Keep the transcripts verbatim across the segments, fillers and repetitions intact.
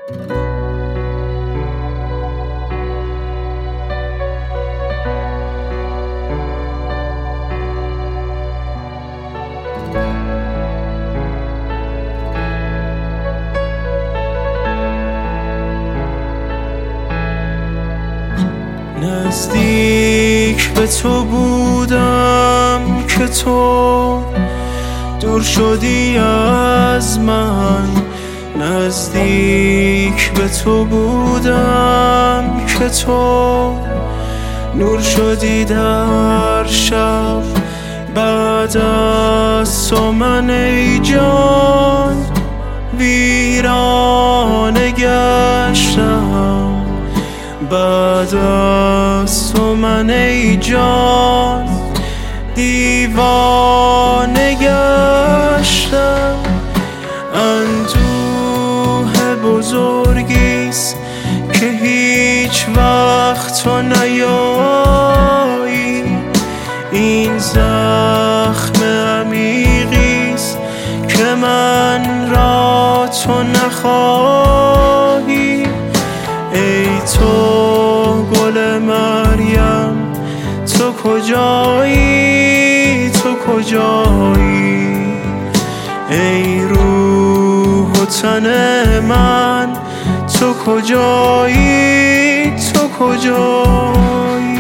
نزدیک به تو بودم که تو دور شدی از من، نزدیک به تو بودم که تو نور شدی در شب. بعد از تو من ای جان ویرانه گشتم، بعد از تو من ای جان دیوانه گشتم. اندوه بزرگیست که هیچ وقت تو نیایی، این زخم عمیقیست که من را تو نخواهی. ای تو گل مریم تو کجایی، تو کجایی؟ ای روح و تن من تو کجایی، تو کجایی؟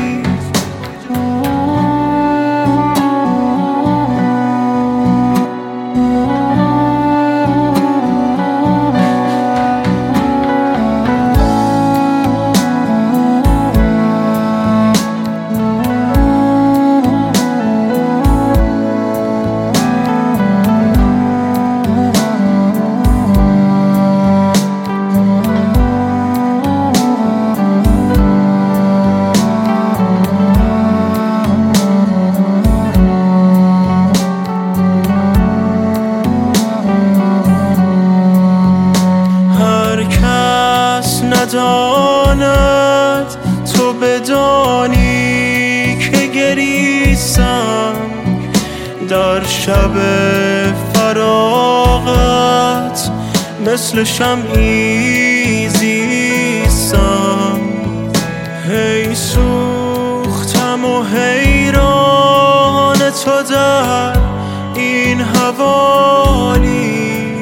نداند تو بدانی که گریستم، در شب فراغت مثل شمعی زیستم. هی سوختم و حیران تو در این حوالی،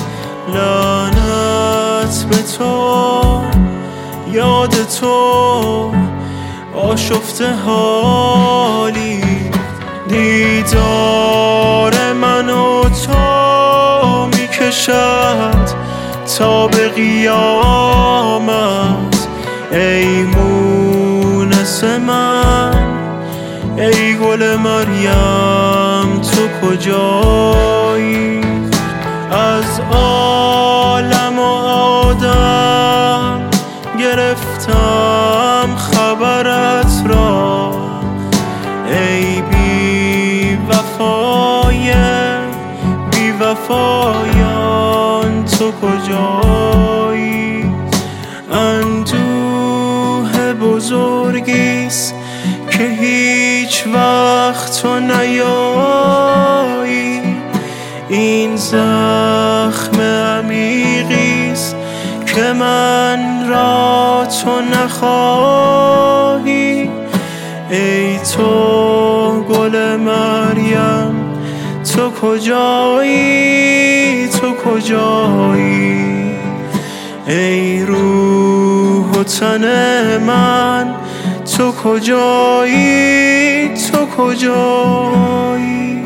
لعنت به تو یاد تو آشفته حالی. دیدار من و تو می کشد تا به قیامت. ای مونس من ای گل مریم تو کجایی؟ از عالم و آدم گرفتم خبرت را. ای بی وفای بی وفایان تو کجایی؟ اندوه بزرگیست که هیچ وقت تو نیایی، این زخم عمیقیست که من را تو نخواهی. ای تو گل مریم تو کجایی، تو کجایی؟ ای روح و تن من تو کجایی، تو کجایی؟